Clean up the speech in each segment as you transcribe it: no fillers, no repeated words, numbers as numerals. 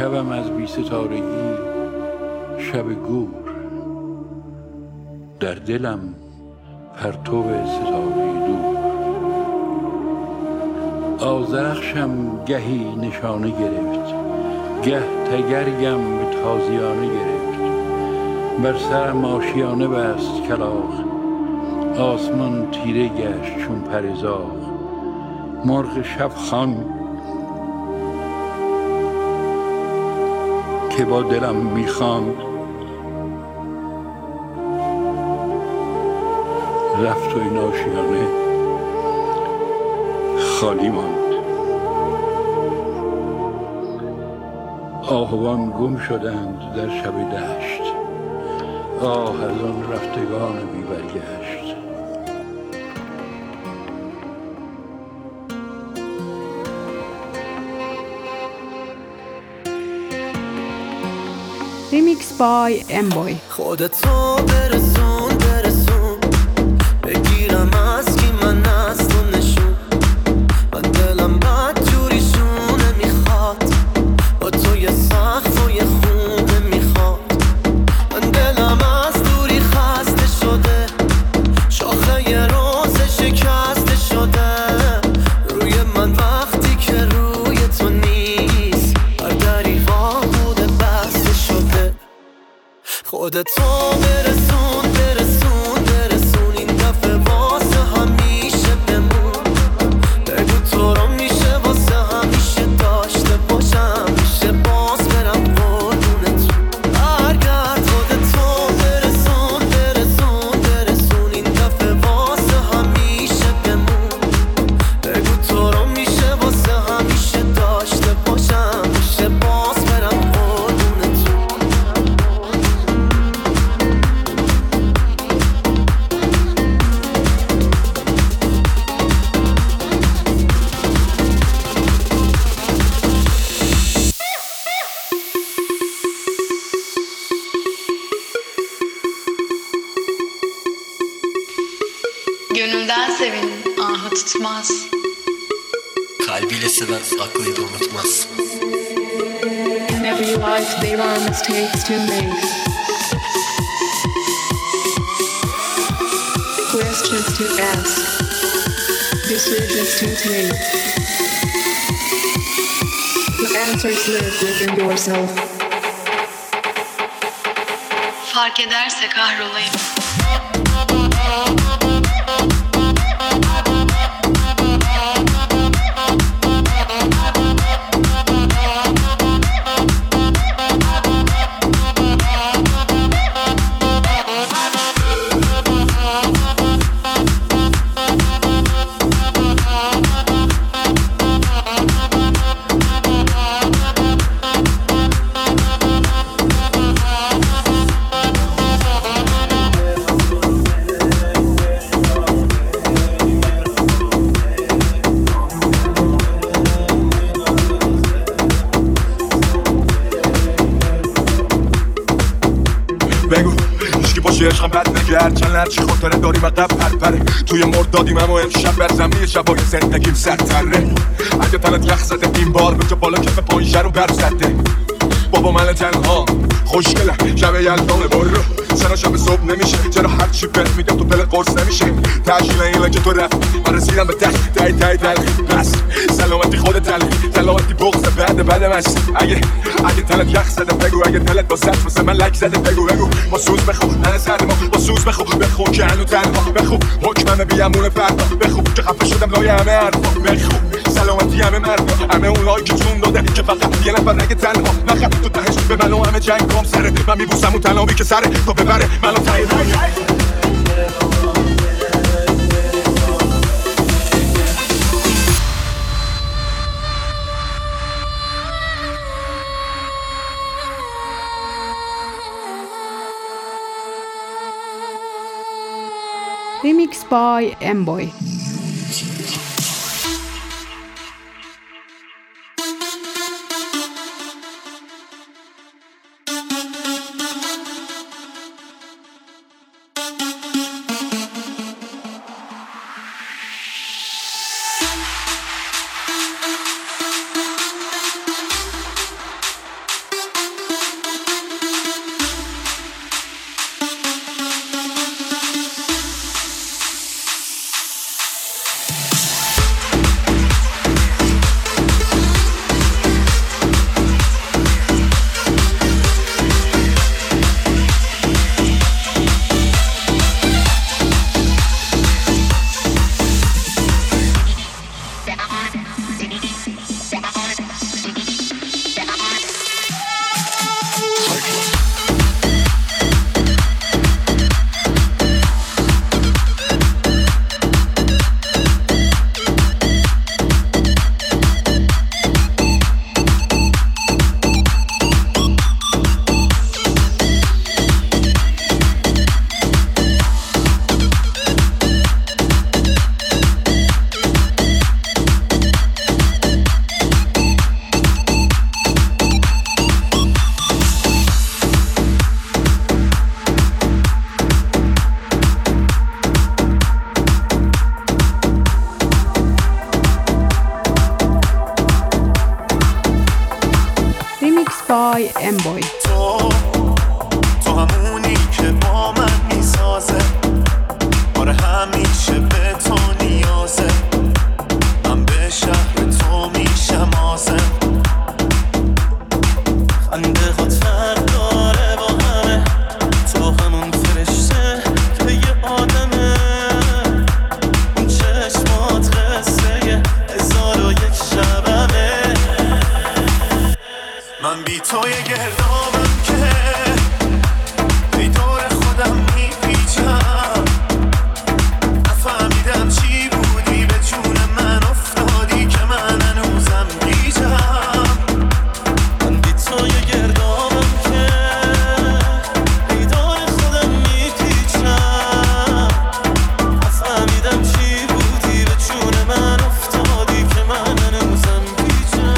شبم از بی ستارگی شب گور، در دلم پرتو ستاره دور. آذرخشم گهی نشانه گرفت، گه تگرگم به تازیانه گرفت. بر سرم آشیانه بست کلاغ، آسمان تیره گشت چون پرزاغ. مرغ شب خان که با دلم میخواند، رفت و این آشیانه خالی ماند. آهوان گم شدند در شب دشت، آه از آن رفتگان بی برگشت. Remix by M-Boy. خودتو برسون بگیرم از کی من از تو نشون. من دلم بد جوریشونه میخواد، با تو یه سقف و یه خونه میخواد. من دلم از دوری خسته شده، شاخه یه روز شکسته شده. روی من وقتی که روی تو نیست، هر دریغا بوده بسته شده. خودتو برسون این دفعه واسه همیشه بمون. بگو تو رو میشه واسه همیشه داشته باشم، میشه باز برم قربونت. برگرد خودتو برسون این دفعه واسه همیشه بمون. بگو تو رو میشه واسه همیشه داشته باشم، میشه باز برم قربونت. Gönülden sevin, ahı tutmaz. Kalbiyle seven aklıyla unutmaz. In every life there are mistakes to make, questions to ask, decisions to take. The answers live within yourself. Fark ederse kahrolayım. بگو هیچکی باشه عشقم بد نکرد، چند لرچی خاطره داریم عقب پرپره. توی مرد دادیم اما امشب بر زمین شبای زندگیم سرتره. اگه تنت یخ زده این بار به جا بالا کف پایین رو بر زده. بابا من تنها خوشگلم شب یلدانه برو سنا شب صبح نمیشه، چرا هرچی بهت میگم تو دلت قرص نمیشه. تشکیل اینه که تو رفت من رسیدم به تای دلخی. بس سلامتی خودت دلخی، سلامتی بغض بعد مست. اگه تلت یخ زده بگو، اگه تلت با سطح واسه من لک زده بگو با سوز بخو من سر ما با سوز بخو که هنو تنها بخو حکمم بیامون فردا بخو که خفه شدم لای همه حرفا بخو سلامتی همه مردا همه اونایی که چون داده که فقط یه نفر نگه تنها نخم تو تهش به من و همه جنگ کام سره. من میبوسم اون تنابی که سره تا ببره منو تایی Remix by M-Boy. امبوی. تو همونی که با من میسازه، آره همیشه به تو نیازه، من به شهر تو میشم آزم، خنده خود فرق داره با همه، تو همون فرشته که یه آدمه، اون چشمات قصه 1001 شبمه، من بی تو یه گردابم که ای دور خودم میپیچم، نفهمیدم چی بودی به جون من افتادی که من هنوزم گیجم، من بی تو یه گردابم که ای دور خودم میپیچم، نفهمیدم چی بودی به جون من افتادی که من هنوزم گیجم.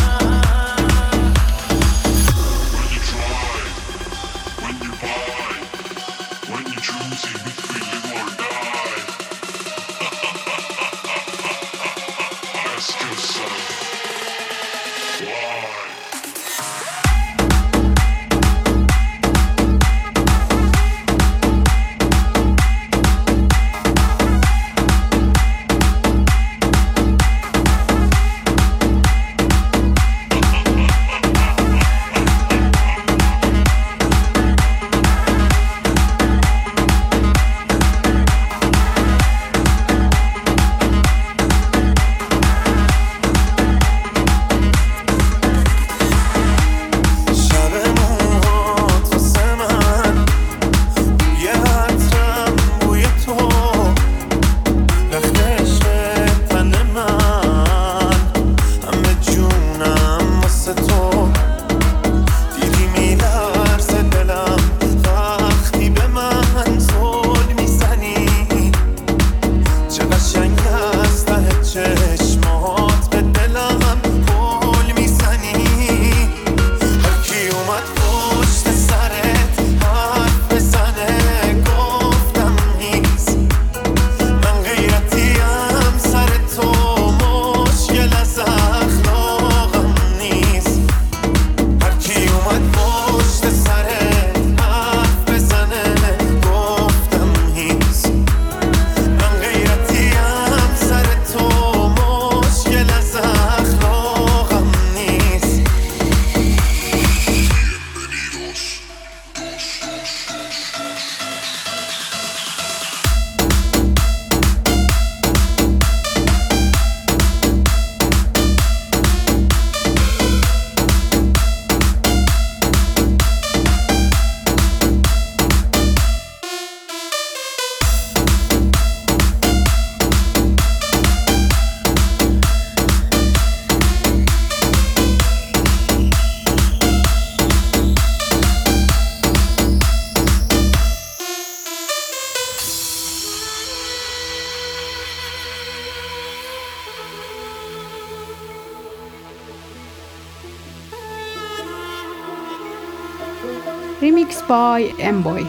Remix by Emboy.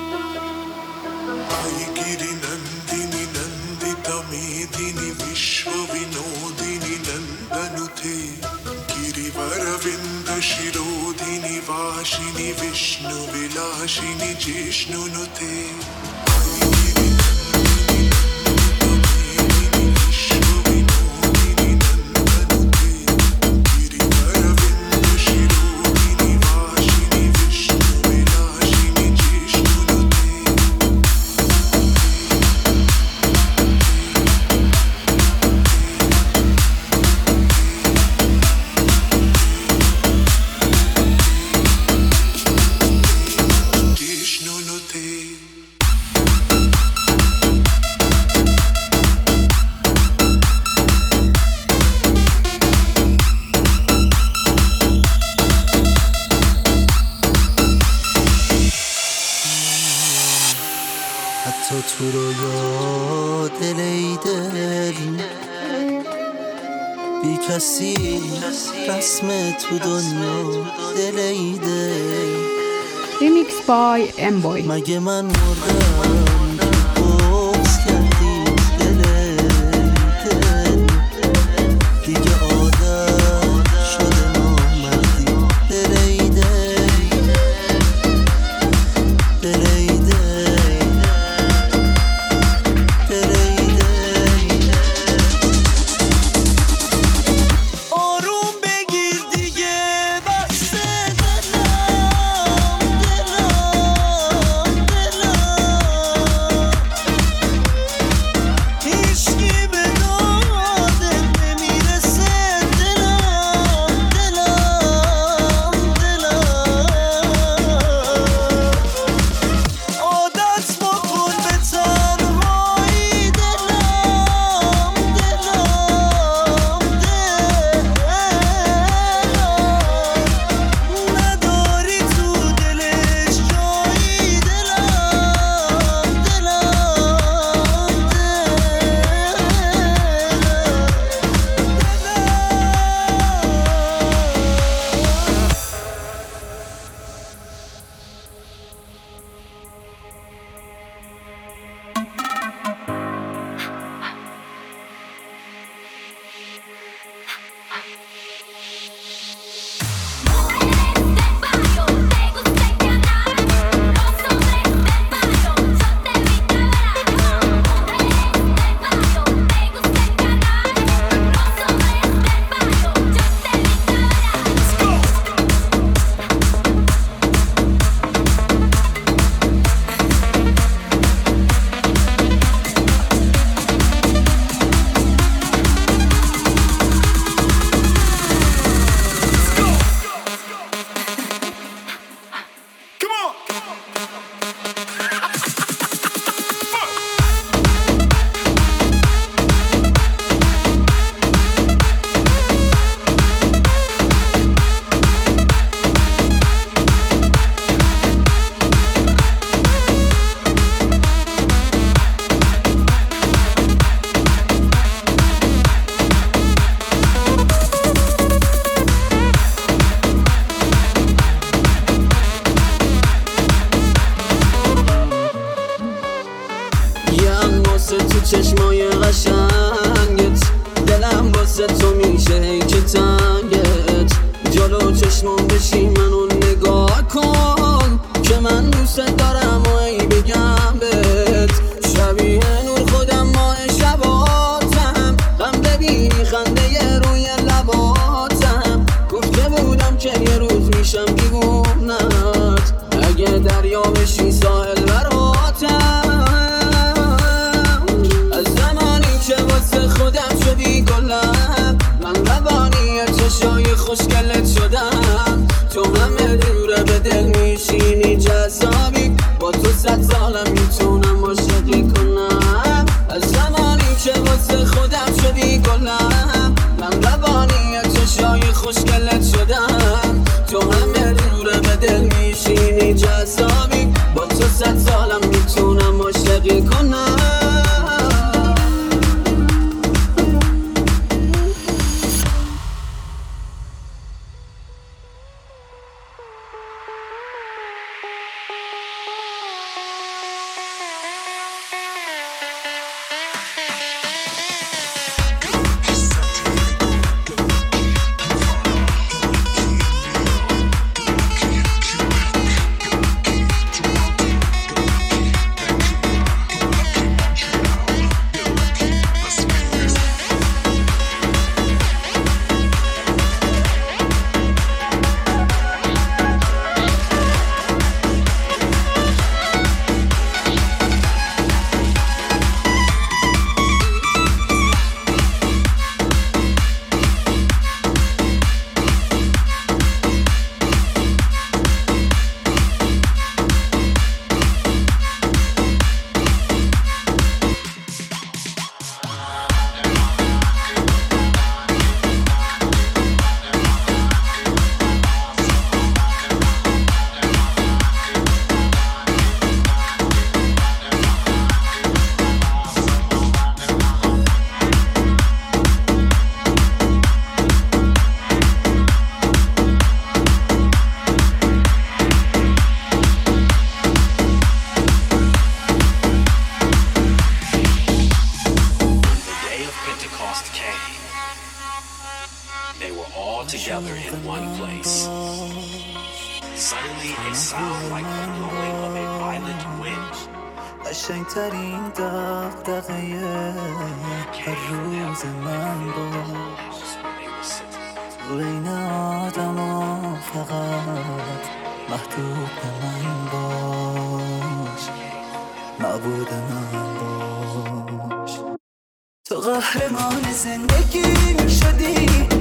حتی تو رو یا دل ای دل بی کسی رسم تو دنیا دل ای دل. Remix by Emboy. مگه من مردم بغض کردی دل دل دیگه عادت شده نامردی دل ای دل. واسه تو میشه ای که تنگت جلو چشمون بشی منو نگاه کن که من دوست دارم و ای بگم بهت شبیه نور خودم ماه شباتم غم ببینی خنده روی لباتم گفته بودم که یه روز میشم دیوونت اگه دریا بشی ساحل براتم از زمانی که واسه خودم شدی گلم من روانی چشای خوشگلت شدم تو همه دوره به دل میشینی جذابی با تو 100 سالم میتونم عاشقی کنم از زمانی که واسه خودم شدی گلم من روانی چشای خوشگلت شدم تو همه دوره به دل میشینی جذابی با تو 100 سالم میتونم عاشقی کنم together in one place. Suddenly a sound like the blowing of a violent wind. قشنگترین دغدغه هر روز من باش بین آدما فقط محدود به من باش معبود من باش تو قهرمان زندگی می شدی